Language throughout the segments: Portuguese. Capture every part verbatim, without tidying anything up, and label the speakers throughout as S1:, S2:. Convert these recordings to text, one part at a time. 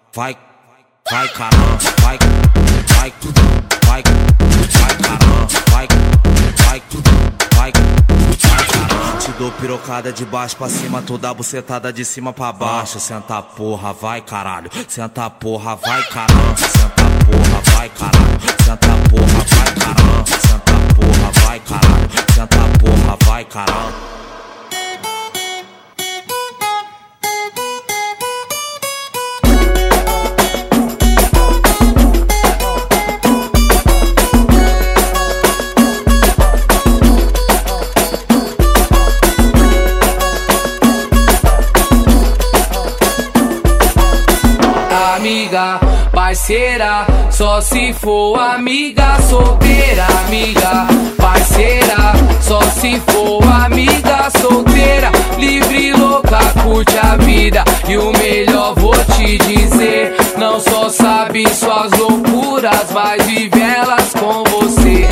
S1: vai, vai caramba, vai, vai, vai, vai caramba, vai, vai, vai, vai caramba. Te dou pirocada de baixo pra cima, toda bucetada de cima pra baixo. Senta porra, vai caralho, senta porra, vai caramba, senta porra, vai caralho, senta porra, vai caramba, senta porra, vai caralho, senta porra, vai caralho.
S2: Amiga, parceira, só se for amiga solteira. Amiga, parceira, só se for amiga solteira. Livre, louca, curte a vida. E o melhor vou te dizer, não só sabe suas loucuras, mas vive elas com você.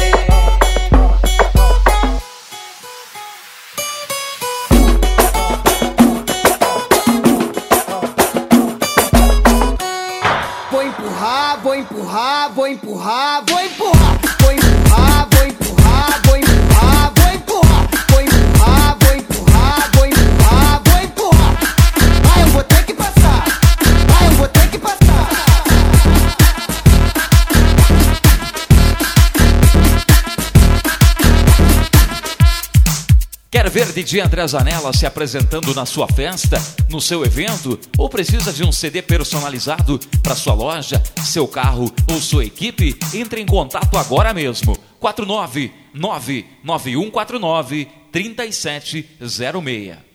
S3: Vou empurrar, vou empurrar, vou empurrar, vou empurrar, vou empurrar, vou empurrar, vou empurrar, vou empurrar, vou empurrar, vou empurrar, vou empurrar, vou empurrar. Ah, eu vou ter que passar. Ah, eu vou ter que passar.
S4: Quer ver D J André Zanella se apresentando na sua festa, no seu evento? Ou precisa de um C D personalizado para sua loja, seu carro ou sua equipe? Entre em contato agora mesmo. quatro nove nove nove um quatro nove três sete zero seis.